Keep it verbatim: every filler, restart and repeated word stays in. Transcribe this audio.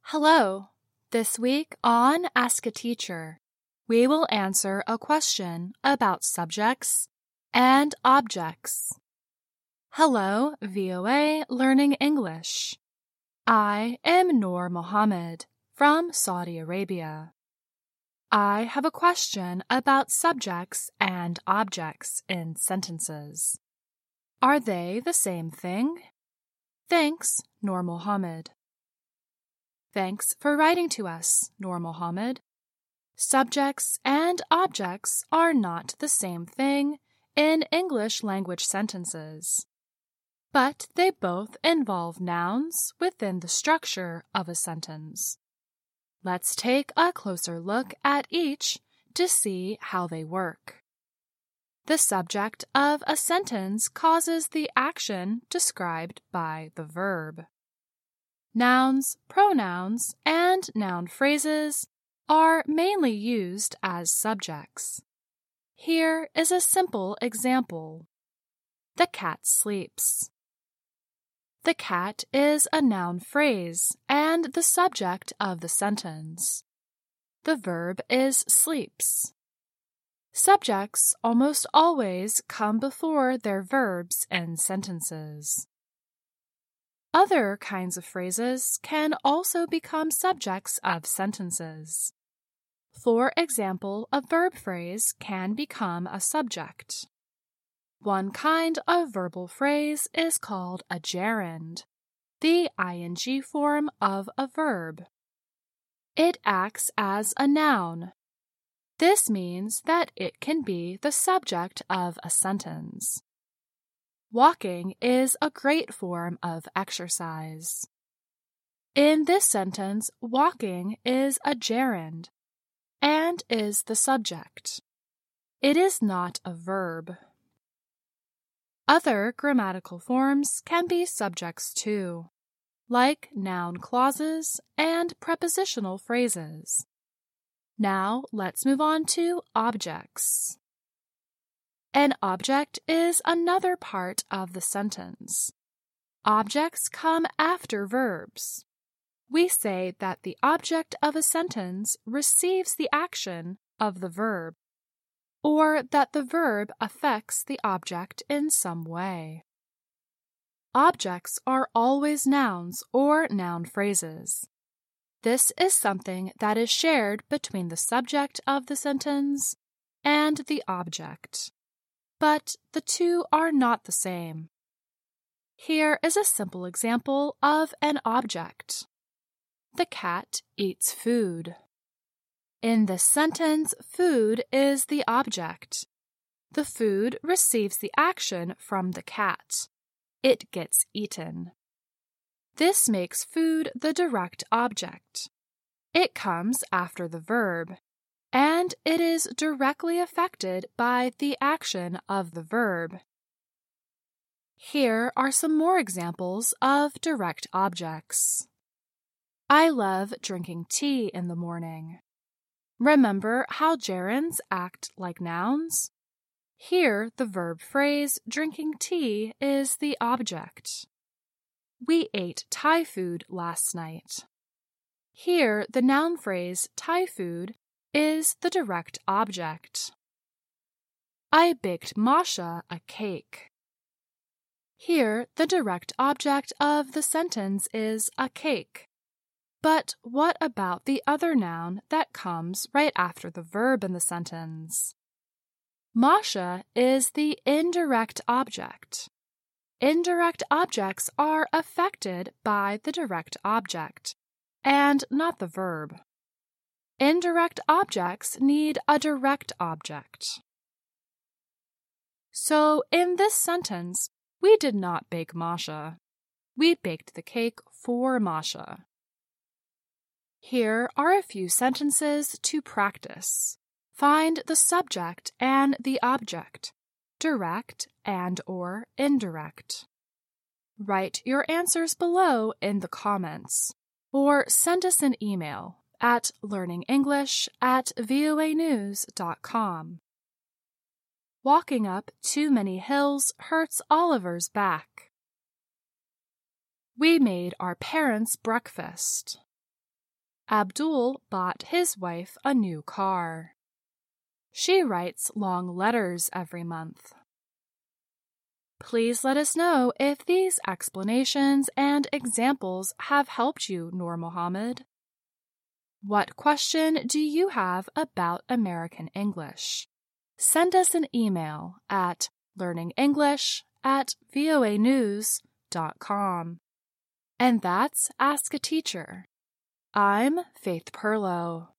Hello! This week on Ask a Teacher, we will answer a question about subjects and objects. Hello, V O A Learning English. I am Noor Mohammed from Saudi Arabia. I have a question about subjects and objects in sentences. Are they the same thing? Thanks, Noor Mohammed. Thanks for writing to us, Noor Mohammed. Subjects and objects are not the same thing in English language sentences, but they both involve nouns within the structure of a sentence. Let's take a closer look at each to see how they work. The subject of a sentence causes the action described by the verb. Nouns, pronouns, and noun phrases are mainly used as subjects. Here is a simple example. The cat sleeps. The cat is a noun phrase and the subject of the sentence. The verb is sleeps. Subjects almost always come before their verbs in sentences. Other kinds of phrases can also become subjects of sentences. For example, a verb phrase can become a subject. One kind of verbal phrase is called a gerund, the ing form of a verb. It acts as a noun. This means that it can be the subject of a sentence. Walking is a great form of exercise. In this sentence, walking is a gerund and is the subject. It is not a verb. Other grammatical forms can be subjects too, like noun clauses and prepositional phrases. Now let's move on to objects. An object is another part of the sentence. Objects come after verbs. We say that the object of a sentence receives the action of the verb, or that the verb affects the object in some way. Objects are always nouns or noun phrases. This is something that is shared between the subject of the sentence and the object. But the two are not the same. Here is a simple example of an object. The cat eats food. In this sentence, food is the object. The food receives the action from the cat. It gets eaten. This makes food the direct object. It comes after the verb, and it is directly affected by the action of the verb. Here are some more examples of direct objects. I love drinking tea in the morning. Remember how gerunds act like nouns? Here, the verb phrase drinking tea is the object. We ate Thai food last night. Here, the noun phrase Thai food is the direct object. I baked Masha a cake. Here, the direct object of the sentence is a cake. But what about the other noun that comes right after the verb in the sentence? Masha is the indirect object. Indirect objects are affected by the direct object, and not the verb. Indirect objects need a direct object. So, in this sentence, we did not bake Masha. We baked the cake for Masha. Here are a few sentences to practice. Find the subject and the object, direct and or indirect. Write your answers below in the comments, or send us an email at learningenglish at voa news dot com. Walking up too many hills hurts Oliver's back. We made our parents breakfast. Abdul bought his wife a new car. She writes long letters every month. Please let us know if these explanations and examples have helped you, Noor Mohammed. What question do you have about American English? Send us an email at learningenglish at voa news dot com. And that's Ask a Teacher. I'm Faith Perlow.